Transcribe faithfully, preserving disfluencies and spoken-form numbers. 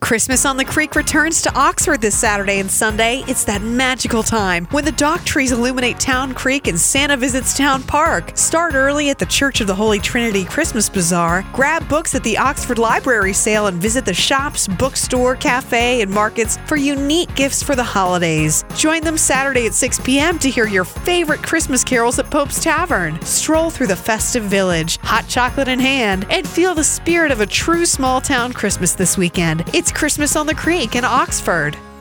Christmas on the Creek returns to Oxford this Saturday and Sunday. It's that magical time when the dock trees illuminate Town Creek and Santa visits Town Park. Start early at the Church of the Holy Trinity Christmas Bazaar. Grab books at the Oxford Library sale and visit the shops, bookstore, cafe, and markets for unique gifts for the holidays. Join them Saturday at six p.m. to hear your favorite Christmas carols at Pope's Tavern. Stroll through the festive village, hot chocolate in hand, and feel the spirit of a true small town Christmas this weekend. It's Christmas on the Creek in Oxford.